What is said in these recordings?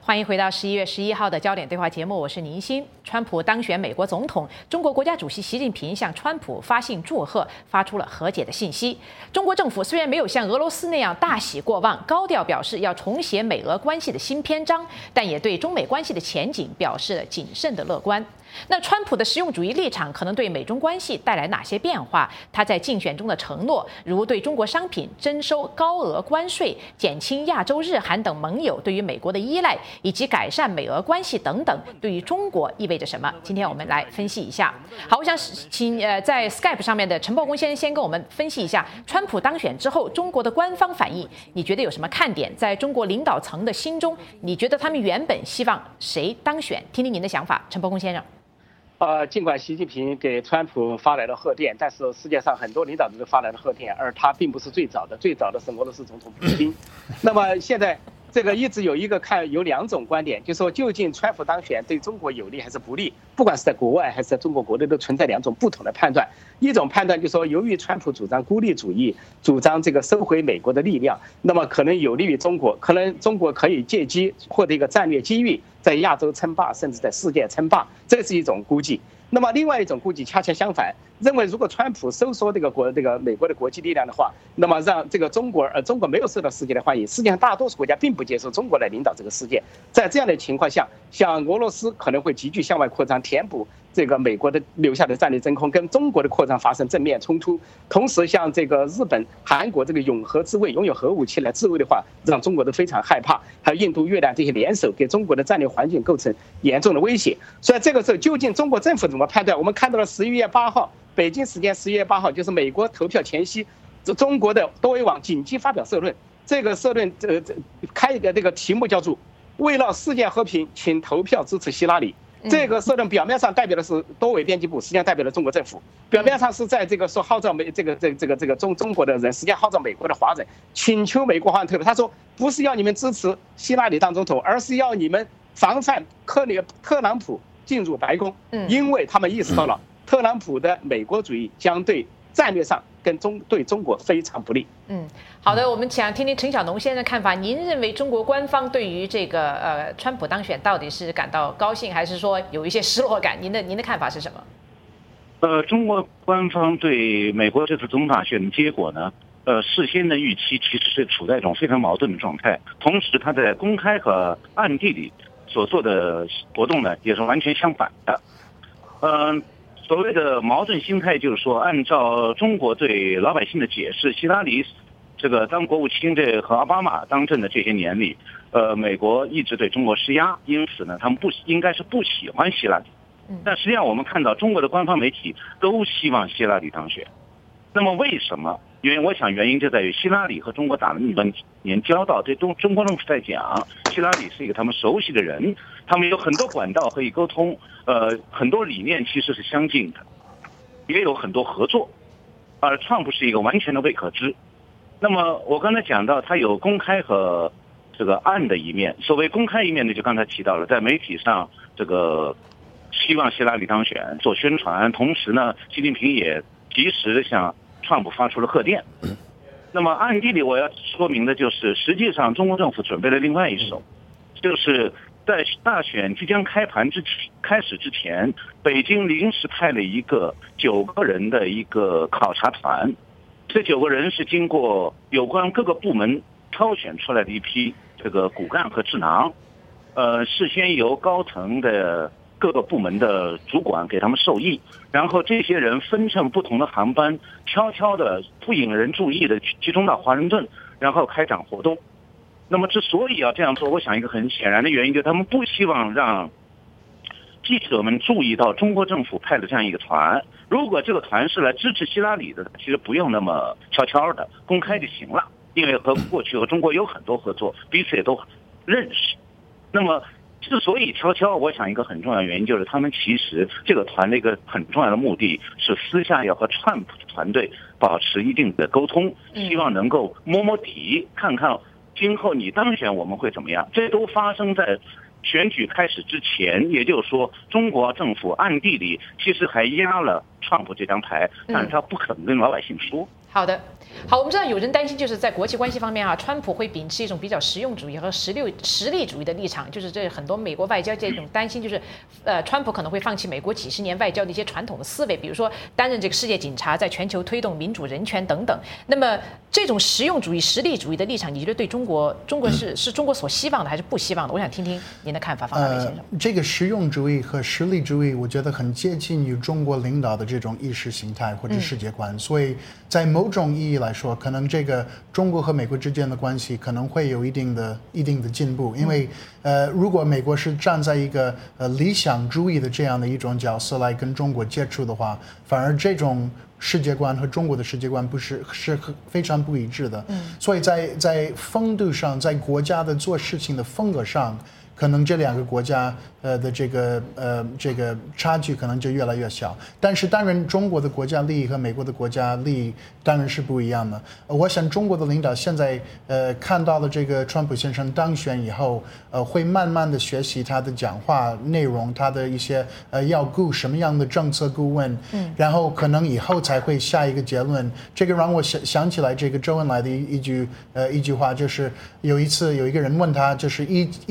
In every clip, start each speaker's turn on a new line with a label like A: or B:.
A: 欢迎回到11月11号的焦点对话节目，我是倪欣。川普当选美国总统，中国国家主席习近平向川普发信祝贺，发出了和解的信息。中国政府虽然没有像俄罗斯那样大喜过望，高调表示要重写美俄关系的新篇章，但也对中美关系的前景表示了谨慎的乐观。那川普的实用主义立场可能对美中关系带来哪些变化？他在竞选中的承诺，如对中国商品征收高额关税、减轻亚洲、日韩等盟友对于美国的依赖，以及改善美俄关系等等，对于中国意味着什么？今天我们来分析一下。好，我想请在 Skype 上面的陈伯公先跟我们分析一下川普当选之后中国的官方反应，你觉得有什么看点？在中国领导层的心中，你觉得他们原本希望谁当选？听听您的想法，陈伯公先生。
B: 尽管习近平给川普发来了贺电，但是世界上很多领导人都发来了贺电，而他并不是最早的，最早的是俄罗斯总统普京。那么现在这个一直有有两种观点，就是说究竟川普当选对中国有利还是不利？不管是在国外还是在中国国内，都存在两种不同的判断。一种判断就是说，由于川普主张孤立主义，主张这个收回美国的力量，那么可能有利于中国，可能中国可以借机获得一个战略机遇，在亚洲称霸，甚至在世界称霸，这是一种估计。那么另外一种估计恰恰相反，认为如果川普收缩这个美国的国际力量的话，那么让这个中国没有受到世界的欢迎，世界上大多数国家并不接受中国来领导这个世界。在这样的情况下，像俄罗斯可能会急剧向外扩张，填补这个美国的留下的战略真空，跟中国的扩张发生正面冲突。同时，像这个日本、韩国这个拥核自卫，拥有核武器来自卫的话，让中国都非常害怕。还有印度、越南这些联手，给中国的战略环境构成严重的威胁。所以这个时候，究竟中国政府怎么判断？我们看到了11月8号，北京时间11月8号，就是美国投票前夕，中国的多维网紧急发表社论。这个社论开一个这个题目叫做"为了世界和平，请投票支持希拉里"。这个社论表面上代表的是多维编辑部，实际上代表了中国政府。表面上是在这个说号召中国的人，实际上号召美国的华人，请求美国华人投票。他说不是要你们支持希拉里当总统，而是要你们防范特朗普进入白宫，因为他们意识到了特朗普的美国主义将对战略上对中国非常不利。
A: 好的，我们想听听陈小农先生的看法。您认为中国官方对于这个川普当选到底是感到高兴，还是说有一些失落感？您的看法是什么？
C: 中国官方对美国这次总统大选的结果呢，事先的预期其实是处在一种非常矛盾的状态，同时他在公开和暗地里所做的活动呢，也是完全相反的。所谓的矛盾心态，就是说，按照中国对老百姓的解释，希拉里这个当国务卿和奥巴马当政的这些年里，美国一直对中国施压，因此呢，他们应该是不喜欢希拉里。但实际上，我们看到中国的官方媒体都希望希拉里当选。那么为什么？我想原因就在于希拉里和中国打了那么多年交道，对中国政府在讲，希拉里是一个他们熟悉的人，他们有很多管道可以沟通，很多理念其实是相近的，也有很多合作，而川普是一个完全的未可知。那么我刚才讲到，他有公开和这个暗的一面。所谓公开一面呢，就刚才提到了，在媒体上这个希望希拉里当选做宣传，同时呢，习近平也及时向川普发出了贺电。那么暗地里我要说明的就是，实际上中国政府准备了另外一手，就是在大选即将开始之前，北京临时派了一个9个人的一个考察团。这9个人是经过有关各个部门挑选出来的一批这个骨干和智囊，事先由高层的各个部门的主管给他们授意，然后这些人分乘不同的航班，悄悄的不引人注意的集中到华盛顿，然后开展活动。那么之所以要这样做，我想一个很显然的原因，就是他们不希望让记者们注意到中国政府派的这样一个团。如果这个团是来支持希拉里的，其实不用那么悄悄的，公开就行了，因为过去和中国有很多合作，彼此也都认识。那么之所以悄悄，我想一个很重要的原因就是他们其实这个团的一个很重要的目的是私下要和川普团队保持一定的沟通，希望能够摸底，看看今后你当选我们会怎么样。这都发生在选举开始之前，也就是说，中国政府暗地里其实还压了川普这张牌，但是他不肯跟老百姓说。
A: 好的。好，我们知道有人担心，就是在国际关系方面啊，川普会秉持一种比较实用主义和实力主义的立场，就是这很多美国外交界这种担心，就是川普可能会放弃美国几十年外交的一些传统的思维，比如说担任这个世界警察，在全球推动民主人权等等。那么这种实用主义、实力主义的立场，你觉得对中国是中国所希望的还是不希望的？我想听听您的看法，方大伟先生。
D: 这个实用主义和实力主义，我觉得很接近于中国领导的这种意识形态或者世界观，所以在某种意义来说，可能这个中国和美国之间的关系可能会有一定的进步，因为如果美国是站在一个理想主义的这样的一种角色来跟中国接触的话，反而这种世界观和中国的世界观是非常不一致的。所以在风度上，在国家的做事情的风格上，可能这两个国家的这个差距可能就越来越小。但是当然，中国的国家利益和美国的国家利益当然是不一样的。我想中国的领导现在看到了这个川普先生当选以后，会慢慢的学习他的讲话内容，他的一些要雇什么样的政策顾问，然后可能以后才会下一个结论。这个让我想起来这个周恩来的一句话，就是有一次有一个人问他，就是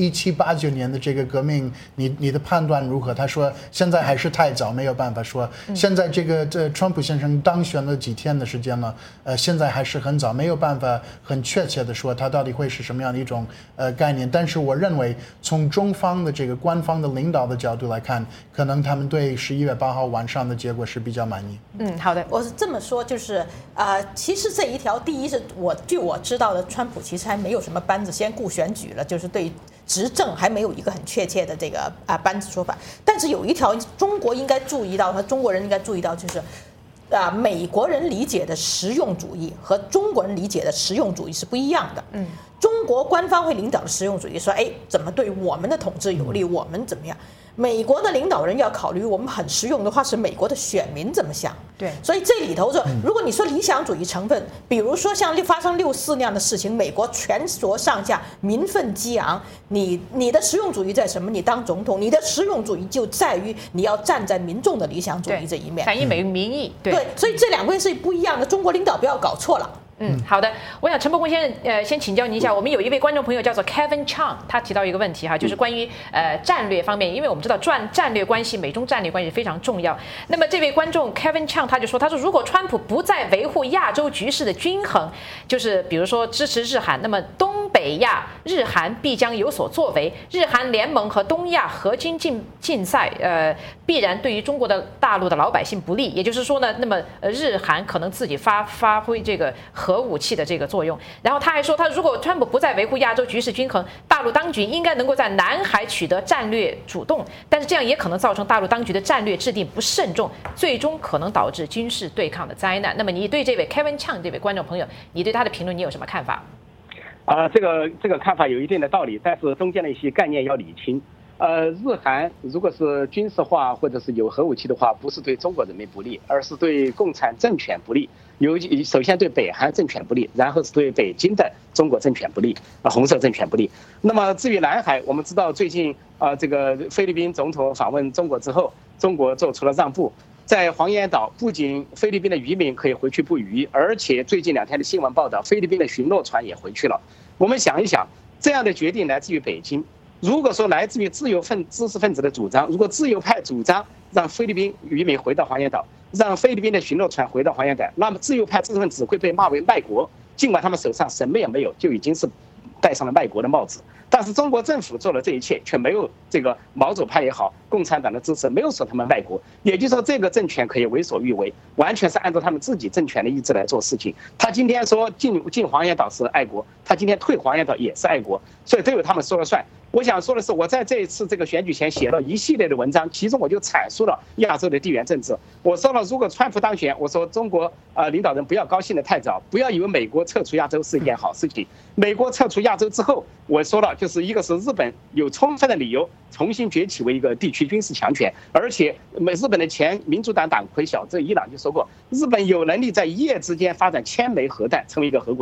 D: 1789年的这个革命，你的判断如何？他说现在还是太早，没有办法说。现在这川普先生当选了几天的时间了，现在还是很早，没有办法很确切的说他到底会是什么样的一种概念。但是我认为从中方的这个官方的领导的角度来看，可能他们对11月8号晚上的结果是比较满意。
A: 好的，
E: 我是这么说，就是其实这一条，第一是据我知道的，川普其实还没有什么班子，先顾选举了，就是对执政还没有一个很确切的这个班子说法。但是有一条中国应该注意到，和中国人应该注意到，就是美国人理解的实用主义和中国人理解的实用主义是不一样的。中国官方会领导的实用主义说，怎么对我们的统治有利，我们怎么样。美国的领导人要考虑我们很实用的话，是美国的选民怎么想。
A: 对，
E: 所以这里头如果你说理想主义成分，比如说像发生64那样的事情，美国全国上下民愤激昂，你的实用主义在什么？你当总统，你的实用主义就在于你要站在民众的理想主义这一面，
A: 反映民意。
E: 对，所以这两个是不一样的，中国领导不要搞错了。
A: 好的，我想陈伯公先生，先请教您一下，我们有一位观众朋友叫做 Kevin Chang， 他提到一个问题哈，就是关于战略方面，因为我们知道战略关系，美中战略关系非常重要。那么这位观众 Kevin Chang 他说如果川普不再维护亚洲局势的均衡，就是比如说支持日韩，那么东北亚日韩必将有所作为，日韩联盟和东亚合军竞赛，必然对于中国的大陆的老百姓不利。也就是说呢，那么日韩可能自己发挥这个核武器的这个作用。然后他还说，如果川普不再维护亚洲局势均衡，大陆当局应该能够在南海取得战略主动，但是这样也可能造成大陆当局的战略制定不慎重，最终可能导致军事对抗的灾难。那么你对这位 Kevin Chang 这位观众朋友，你对他的评论你有什么看法？
B: 这个看法有一定的道理，但是中间的一些概念要理清。日韩如果是军事化或者是有核武器的话，不是对中国人民不利，而是对共产政权不利。首先对北韩政权不利，然后是对北京的中国政权不利，红色政权不利。那么至于南海，我们知道最近这个菲律宾总统访问中国之后，中国做出了让步。在黄岩岛，不仅菲律宾的渔民可以回去捕鱼，而且最近2天的新闻报道，菲律宾的巡逻船也回去了。我们想一想，这样的决定来自于北京。如果说来自于知识分子的主张，如果自由派主张让菲律宾渔民回到黄岩岛，让菲律宾的巡逻船回到黄岩岛，那么自由派知识分子会被骂为卖国，尽管他们手上什么也没有，就已经是戴上了卖国的帽子。但是中国政府做了这一切，却没有这个毛左派也好，共产党的支持，没有说他们卖国。也就是说，这个政权可以为所欲为，完全是按照他们自己政权的意志来做事情。他今天说进黄岩岛是爱国，他今天退黄岩岛也是爱国，所以都由他们说了算。我想说的是，我在这一次这个选举前写了一系列的文章，其中我就阐述了亚洲的地缘政治。我说了，如果川普当选，我说中国领导人不要高兴得太早，不要以为美国撤出亚洲是一件好事情。美国撤出亚洲之后，我说了，就是一个是日本有充分的理由重新崛起为一个地区军事强权，而且日本的前民主党党魁小泽伊朗就说过，日本有能力在一夜之间发展1000枚核弹，成为一个核国家。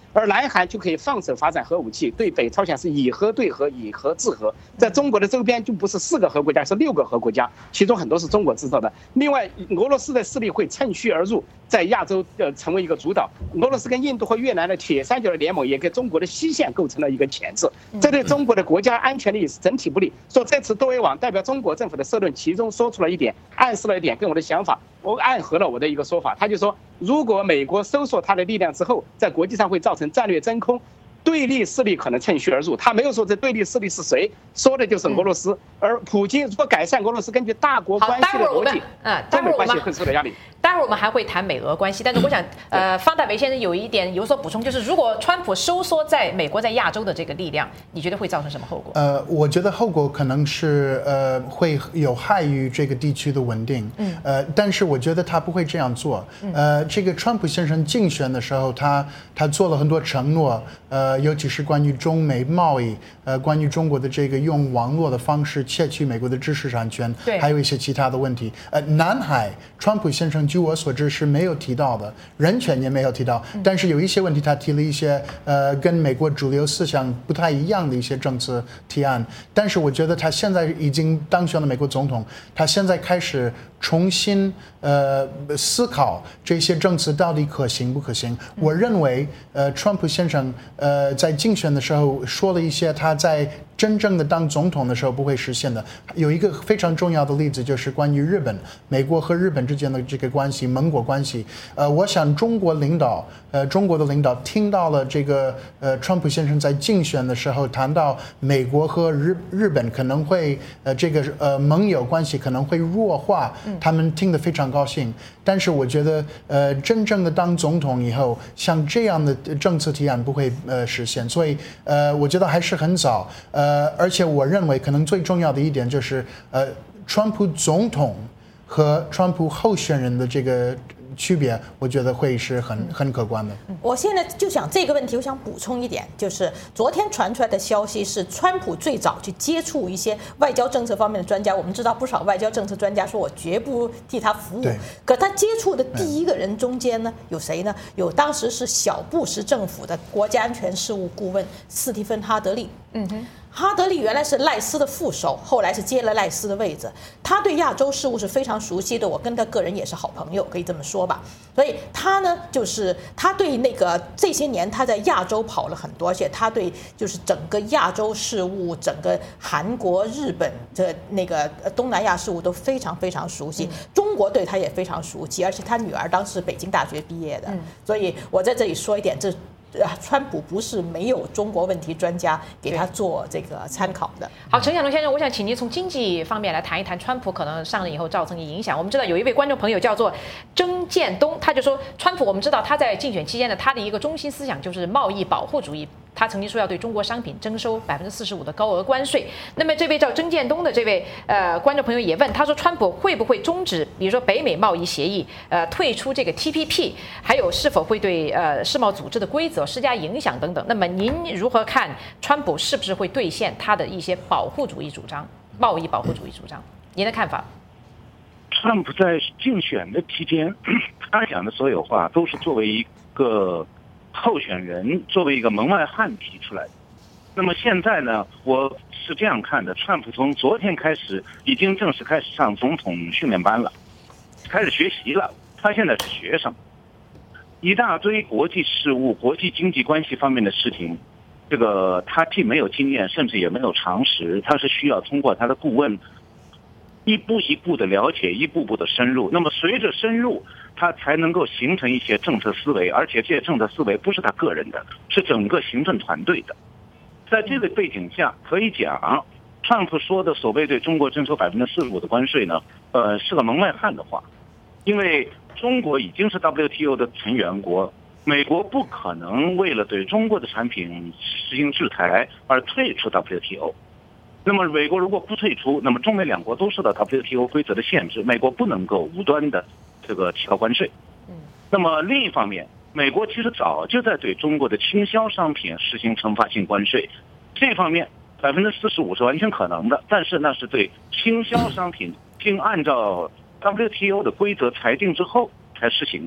B: 而南韩就可以放手发展核武器，对北朝鲜是以核对核，以核制核。在中国的周边就不是4个核国家，是6个核国家，其中很多是中国制造的。另外，俄罗斯的势力会趁虚而入，在亚洲成为一个主导。俄罗斯跟印度和越南的铁三角的联盟也给中国的西线构成了一个钳制，这对中国的国家安全利益是整体不利。说这次多维网代表中国政府的社论，其中说出了一点，暗示了一点跟我的想法，我暗合了我的一个说法。他就说，如果美国收缩它的力量之后，在国际上会造成战略真空，对立势力可能趁虚而入。他没有说这对立势力是谁，说的就是俄罗斯。而普京如果改善俄罗斯根据大国关系的逻辑，中美关系会受到压力。
A: 待会儿我们还会谈美俄关系，但是我想，方大为先生有一点有所补充，就是如果川普收缩在美国在亚洲的这个力量，你觉得会造成什么后果？
D: 我觉得后果可能是会有害于这个地区的稳定。但是我觉得他不会这样做。这个川普先生竞选的时候，他做了很多承诺，尤其是关于中美贸易，关于中国的这个用网络的方式窃取美国的知识产权，还有一些其他的问题。南海，川普先生据我所知是没有提到的，人权也没有提到，但是有一些问题他提了一些跟美国主流思想不太一样的一些政策提案。但是我觉得他现在已经当选了美国总统，他现在开始重新思考这些政策到底可行不可行。我认为川普先生在竞选的时候说了一些他在真正的当总统的时候不会实现的。有一个非常重要的例子就是关于日本，美国和日本之间的这个关系，盟国关系。我想中国的领导听到了这个川普先生在竞选的时候谈到美国和日本可能会这个盟友关系可能会弱化，他们听得非常高兴。但是我觉得真正的当总统以后，像这样的政策提案不会实现，所以我觉得还是很早。而且我认为可能最重要的一点就是川普总统和川普候选人的这个区别，我觉得会是很可观的。
E: 我现在就想这个问题，我想补充一点，就是昨天传出来的消息是，川普最早去接触一些外交政策方面的专家。我们知道不少外交政策专家说我绝不替他服务，可他接触的第一个人中间呢，有谁呢？有当时是小布什政府的国家安全事务顾问斯蒂芬·哈德利。哈德利原来是赖斯的副手，后来是接了赖斯的位置。他对亚洲事务是非常熟悉的，我跟他个人也是好朋友，可以这么说吧。所以他呢，就是他对那个这些年他在亚洲跑了很多，而且他对就是整个亚洲事务、整个韩国、日本的那个东南亚事务都非常非常熟悉。中国对他也非常熟悉，而且他女儿当时是北京大学毕业的。所以我在这里说一点，这川普不是没有中国问题专家给他做这个参考的。
A: 好，陈晓龙先生，我想请您从经济方面来谈一谈川普可能上任以后造成的影响。我们知道有一位观众朋友叫做曾建东，他就说川普，我们知道他在竞选期间呢，他的一个中心思想就是贸易保护主义。他曾经说要对中国商品征收45%的高额关税。那么这位叫曾建东的这位观众朋友也问，他说川普会不会终止，比如说北美贸易协议，退出这个 TPP， 还有是否会对世贸组织的规则施加影响等等。那么您如何看川普是不是会兑现他的一些保护主义主张、贸易保护主义主张？您的看法？
C: 川普在竞选的期间，他讲的所有话都是作为一个候选人，作为一个门外汉提出来的。那么现在呢，我是这样看的：川普从昨天开始已经正式开始上总统训练班了，开始学习了。他现在是学生，一大堆国际事务、国际经济关系方面的事情，这个他既没有经验，甚至也没有常识，他是需要通过他的顾问一步一步的了解，一步步的深入。那么随着深入，他才能够形成一些政策思维，而且这些政策思维不是他个人的，是整个行政团队的。在这个背景下，可以讲，川普说的所谓对中国征收45%的关税呢，是个门外汉的话，因为中国已经是 WTO 的成员国，美国不可能为了对中国的产品实行制裁而退出 WTO。那么美国如果不退出，那么中美两国都受到 WTO 规则的限制，美国不能够无端的这个提高关税。那么另一方面，美国其实早就在对中国的倾销商品实行惩罚性关税，这方面45%是完全可能的，但是那是对倾销商品经按照 WTO 的规则裁定之后才实行的。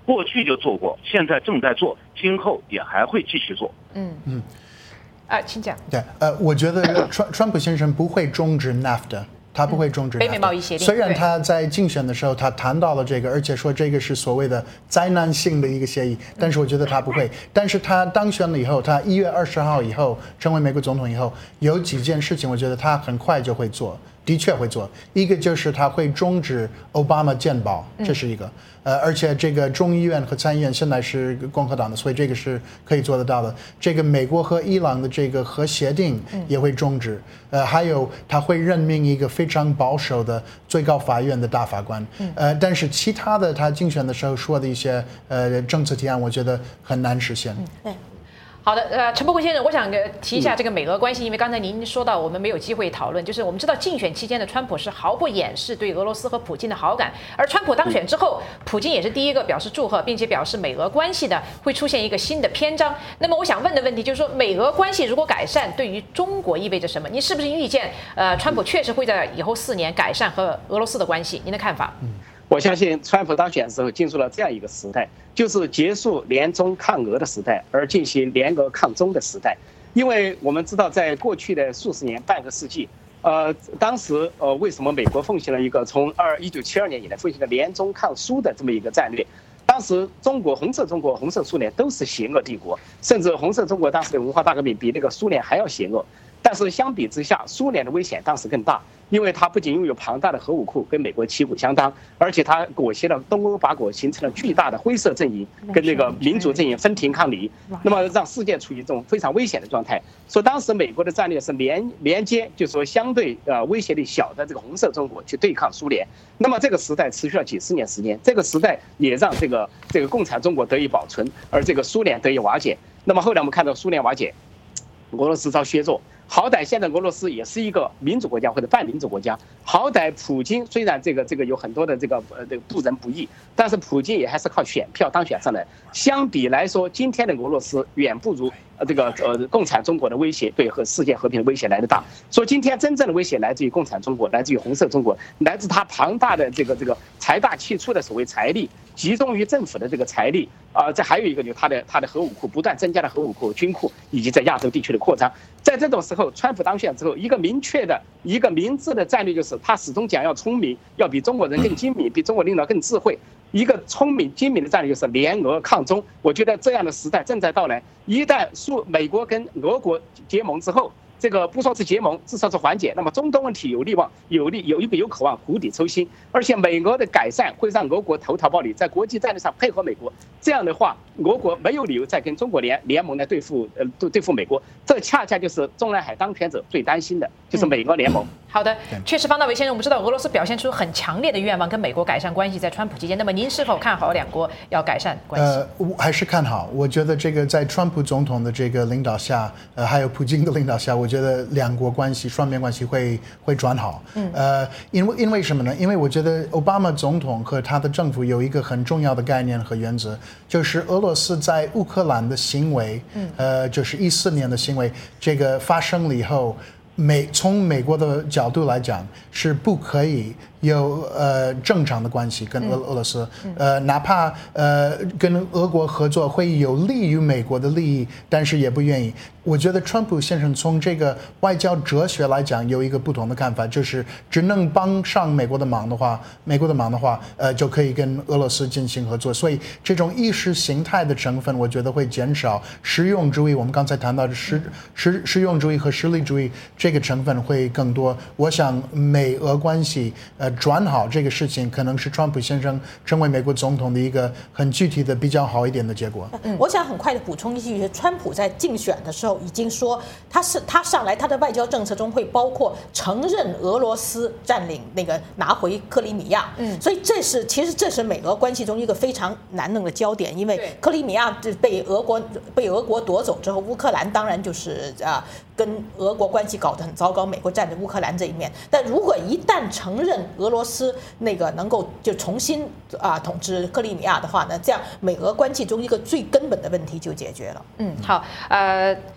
C: 过去就做过，现在正在做，今后也还会继续做。
A: 请讲。
D: 对，我觉得川普先生不会终止 NAFTA。他不会终止
A: 北美贸易协定。
D: 虽然他在竞选的时候他谈到了这个，而且说这个是所谓的灾难性的一个协议，但是我觉得他不会。但是他当选了以后，他1月20号以后成为美国总统以后，有几件事情，我觉得他很快就会做。的确会做，一个就是他会终止奥巴马健保，这是一个，而且这个众议院和参议院现在是共和党的，所以这个是可以做得到的。这个美国和伊朗的这个核协定也会终止，还有他会任命一个非常保守的最高法院的大法官，但是其他的他竞选的时候说的一些政策提案，我觉得很难实现。
A: 好的，陈伯坤先生，我想提一下这个美俄关系，因为刚才您说到我们没有机会讨论，就是我们知道竞选期间的川普是毫不掩饰对俄罗斯和普京的好感，而川普当选之后，普京也是第一个表示祝贺，并且表示美俄关系呢会出现一个新的篇章。那么我想问的问题就是说，美俄关系如果改善，对于中国意味着什么？您是不是预见川普确实会在以后4年改善和俄罗斯的关系？您的看法？
B: 我相信川普当选的时候进入了这样一个时代，就是结束联中抗俄的时代，而进行联俄抗中的时代。因为我们知道，在过去的数十年、半个世纪，当时为什么美国奉行了一个从1972年以来奉行的联中抗苏的这么一个战略？当时红色中国、红色苏联都是邪恶帝国，甚至红色中国当时的文化大革命比那个苏联还要邪恶。但是相比之下，苏联的危险当时更大，因为它不仅拥有庞大的核武库，跟美国旗鼓相当，而且它裹挟了东欧八国，形成了巨大的灰色阵营，跟那个民主阵营分庭抗礼，那么让世界处于这种非常危险的状态。所以当时美国的战略是连接，就是说相对威胁力小的这个红色中国去对抗苏联。那么这个时代持续了几十年时间，这个时代也让这个共产中国得以保存，而这个苏联得以瓦解。那么后来我们看到苏联瓦解，俄罗斯遭削弱。好歹现在俄罗斯也是一个民主国家或者半民主国家，好歹普京虽然这个有很多的这个不仁不义，但是普京也还是靠选票当选上来。相比来说，今天的俄罗斯远不如共产中国的威胁对和世界和平的威胁来得大。所以今天真正的威胁来自于共产中国，来自于红色中国，来自它庞大的这个财大气粗的所谓财力，集中于政府的这个财力这还有一个就是它的核武库不断增加的核武库、军库，以及在亚洲地区的扩张。在这种时候，川普当选之后，一个明确的、一个明智的战略就是，他始终讲要聪明，要比中国人更精明，比中国领导更智慧。一个聪明精明的战略就是联俄抗中。我觉得这样的时代正在到来。一旦美国跟俄国结盟之后，这个不说是结盟，至少是缓解，那么中东问题有渴望釜底抽薪。而且美俄的改善会让俄国投桃报李，在国际战略上配合美国。这样的话，俄国没有理由再跟中国联盟来对付美国。这恰恰就是中南海当权者最担心的，就是美俄联盟。
A: 好的，确实，方大为先生，我们知道俄罗斯表现出很强烈的愿望跟美国改善关系，在川普期间。那么您是否看好两国要改善关系？
D: 我还是看好。我觉得这个在川普总统的这个领导下，还有普京的领导下，我觉得两国关系双边关系会转好。因为什么呢？因为我觉得奥巴马总统和他的政府有一个很重要的概念和原则，就是俄罗斯在乌克兰的行为，就是14年的行为，这个发生了以后。从美国的角度来讲，是不可以有正常的关系跟俄罗斯，哪怕跟俄国合作会有利于美国的利益，但是也不愿意。我觉得川普先生从这个外交哲学来讲有一个不同的看法，就是只能帮上美国的忙的话，就可以跟俄罗斯进行合作。所以这种意识形态的成分，我觉得会减少，实用主义，我们刚才谈到的实用主义和实力主义这个成分会更多。我想美俄关系转好这个事情，可能是川普先生成为美国总统的一个很具体的比较好一点的结果。
E: 我想很快的补充一句，川普在竞选的时候已经说，他上来他的外交政策中会包括承认俄罗斯占领拿回克里米亚，所以其实这是美俄关系中一个非常难弄的焦点，因为克里米亚被俄国夺走之后，乌克兰当然就是跟俄国关系搞得很糟糕，美国站在乌克兰这一面。但如果一旦承认俄罗斯能够就重新统治克里米亚的话呢，这样美俄关系中一个最根本的问题就解决了。
A: 好，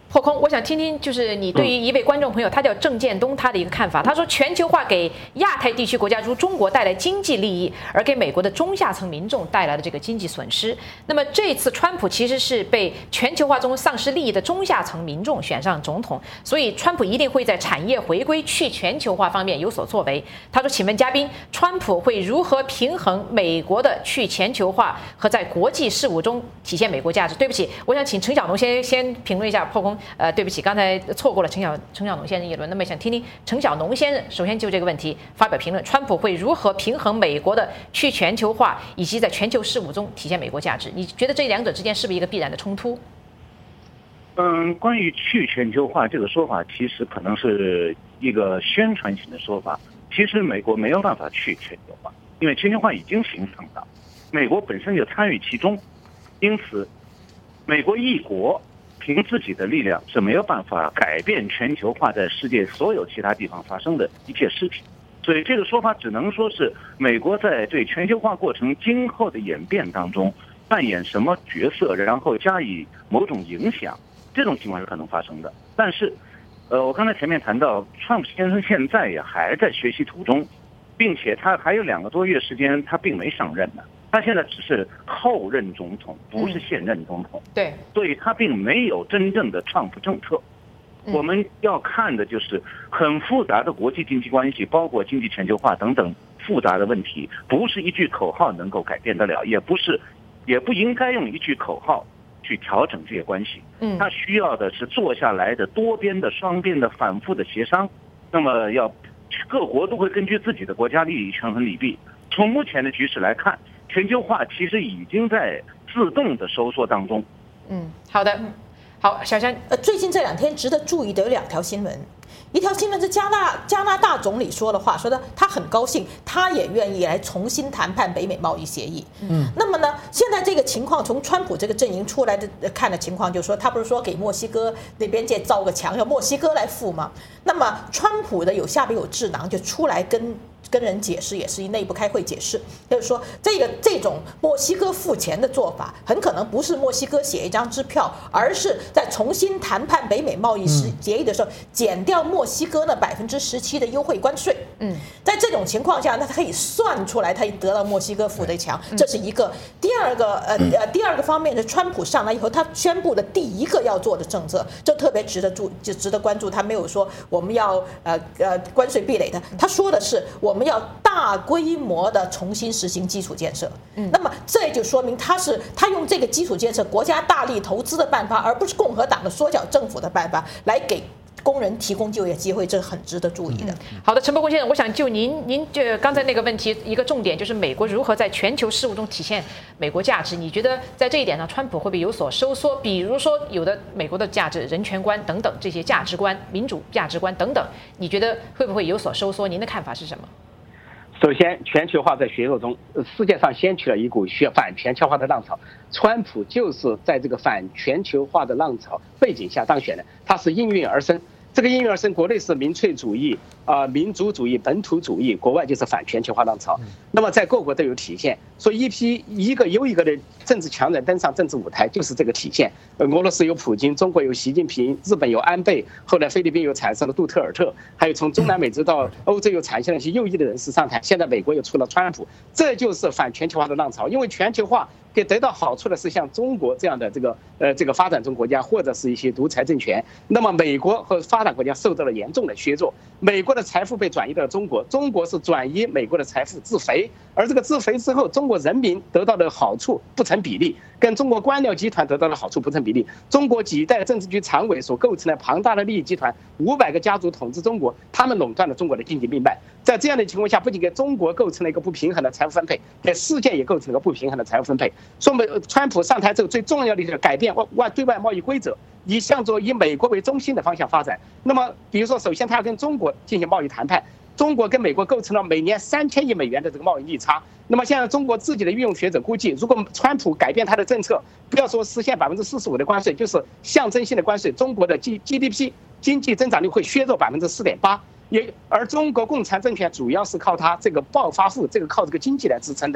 A: 破空，我想听听就是你对于一位观众朋友，他叫郑建东，他的一个看法。他说，全球化给亚太地区国家如中国带来经济利益，而给美国的中下层民众带来的这个经济损失。那么这次川普其实是被全球化中丧失利益的中下层民众选上总统，所以川普一定会在产业回归、去全球化方面有所作为。他说，请问嘉宾，川普会如何平衡美国的去全球化和在国际事务中体现美国价值？对不起，我想请陈小农先评论一下破空。对不起，刚才错过了陈小农先生议论。那么想听听陈小农先生首先就这个问题发表评论：川普会如何平衡美国的去全球化以及在全球事务中体现美国价值？你觉得这两者之间是不是一个必然的冲突？
C: 关于去全球化这个说法，其实可能是一个宣传性的说法。其实美国没有办法去全球化，因为全球化已经形成了，美国本身就参与其中，因此美国一国凭自己的力量是没有办法改变全球化在世界所有其他地方发生的一切事情，所以这个说法只能说是美国在对全球化过程今后的演变当中扮演什么角色，然后加以某种影响，这种情况是可能发生的。但是，我刚才前面谈到，川普先生现在也还在学习途中，并且他还有2个多月时间，他并没上任呢。他现在只是后任总统，不是现任总统。
A: 对，
C: 所以他并没有真正的川普政策。我们要看的就是很复杂的国际经济关系，包括经济全球化等等复杂的问题，不是一句口号能够改变得了，也不应该用一句口号去调整这些关系。他需要的是坐下来的多边的、双边的、反复的协商。那么各国都会根据自己的国家利益权衡利弊。从目前的局势来看，全球化其实已经在自动的收缩当中。
A: 好的，好，小山，
E: 最近这2天值得注意的有2条新闻。一条新闻是加拿大总理说的话，说的他很高兴，他也愿意来重新谈判北美贸易协议。那么呢，现在这个情况从川普这个阵营出来的看的情况，就是说他不是说给墨西哥那边界造个墙，要墨西哥来付吗？那么川普的下边有智囊就出来跟人解释，也是内部开会解释，就是说这种墨西哥付钱的做法，很可能不是墨西哥写一张支票，而是在重新谈判北美贸易协议的时候，减掉墨西哥那17%的优惠关税。在这种情况下，那他可以算出来，他得到墨西哥付的强，这是一个。第二个方面是川普上来以后，他宣布的第一个要做的政策，这特别值得关注。他没有说我们要关税壁垒的，他说的是我们要大规模的重新实行基础建设。那么这就说明他用这个基础建设国家大力投资的办法，而不是共和党的缩小政府的办法来给工人提供就业机会，这很值得注意的。
A: 好的，陈伯公先生，我想就您这刚才那个问题，一个重点就是美国如何在全球事务中体现美国价值。你觉得在这一点上，川普会不会有所收缩？比如说，有的美国的价值、人权观等等这些价值观、民主价值观等等，你觉得会不会有所收缩？您的看法是什么？
B: 首先，全球化在血肉中，世界上掀起了一股反全球化的浪潮。川普就是在这个反全球化的浪潮背景下当选的，他是应运而生。这个应运而生，国内是民粹主义、民族主义、本土主义，国外就是反全球化浪潮。那么在各国都有体现，所以一个又一个的政治强人登上政治舞台，就是这个体现。俄罗斯有普京，中国有习近平，日本有安倍，后来菲律宾又产生了杜特尔特，还有从中南美洲到欧洲又产生了一些右翼的人士上台，现在美国又出了川普，这就是反全球化的浪潮。因为全球化给得到好处的是像中国这样的这个发展中国家，或者是一些独裁政权。那么美国和发达国家受到了严重的削弱，美国的财富被转移到了中国，中国是转移美国的财富自肥，而这个自肥之后，中国人民得到的好处不成比例，跟中国官僚集团得到的好处不成比例。中国几代政治局常委所构成的庞大的利益集团，500个家族统治中国，他们垄断了中国的经济命脉。在这样的情况下，不仅给中国构成了一个不平衡的财富分配，给世界也构成了一个不平衡的财富分配。说川普上台之后最重要的就是改变对外贸易规则，向着以美国为中心的方向发展。那么比如说，首先他要跟中国进行贸易谈判，中国跟美国构成了每年3000亿美元的这个贸易逆差。那么现在中国自己的运用学者估计，如果川普改变他的政策，不要说实现45%的关税，就是象征性的关税，中国的 GDP 经济增长率会削弱4.8%。而中国共产政权主要是靠它这个暴发户，靠这个经济来支撑的。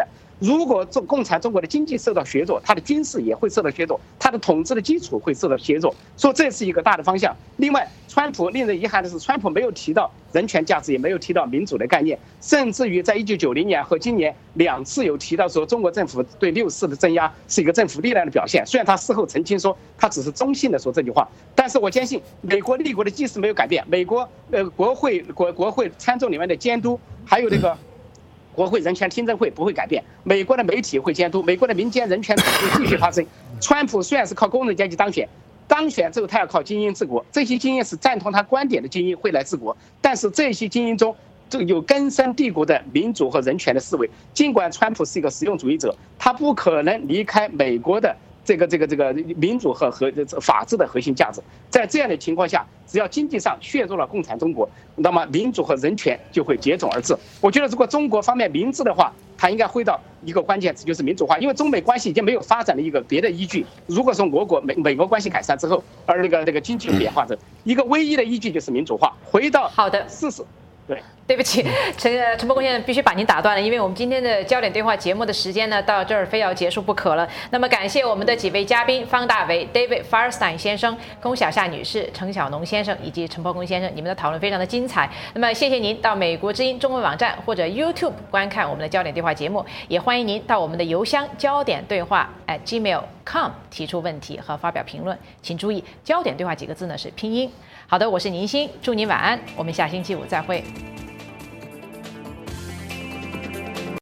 B: 如果共产中国的经济受到削弱，它的军事也会受到削弱，它的统治的基础会受到削弱，所以这是一个大的方向。另外，川普令人遗憾的是，川普没有提到人权价值，也没有提到民主的概念，甚至于在1990年和今年2次有提到说中国政府对6·4的镇压是一个政府力量的表现。虽然他事后澄清说他只是中性的说这句话，但是我坚信美国立国的基石没有改变，美国国会参众里面的监督，还有这个国会人权听证会不会改变，美国的媒体会监督，美国的民间人权会继续发生。川普虽然是靠工人阶级当选之后，他要靠精英治国，这些精英是赞同他观点的精英会来治国，但是这些精英中就有根深蒂固的民主和人权的思维。尽管川普是一个实用主义者，他不可能离开美国的这个民主和法治的核心价值。在这样的情况下，只要经济上削弱了共产中国，那么民主和人权就会接踵而至。我觉得如果中国方面明智的话，它应该回到一个关键词，就是民主化，因为中美关系已经没有发展的一个别的依据。如果说美国关系改善之后，而那个经济变化之后，一个唯一的依据就是民主化，回到
A: 好的
B: 事实。
A: 对不起，陈伯公先生必须把您打断了，因为我们今天的焦点对话节目的时间呢到这儿非要结束不可了。那么感谢我们的几位嘉宾：方大为 David Firestein 先生、龚小夏女士、程小农先生以及陈伯公先生，你们的讨论非常的精彩。那么谢谢您到美国之音中文网站或者 YouTube 观看我们的焦点对话节目，也欢迎您到我们的邮箱焦点对话@gmail.com 提出问题和发表评论。请注意，焦点对话几个字呢是拼音。好的，我是宁欣，祝您晚安，我们下星期五再会。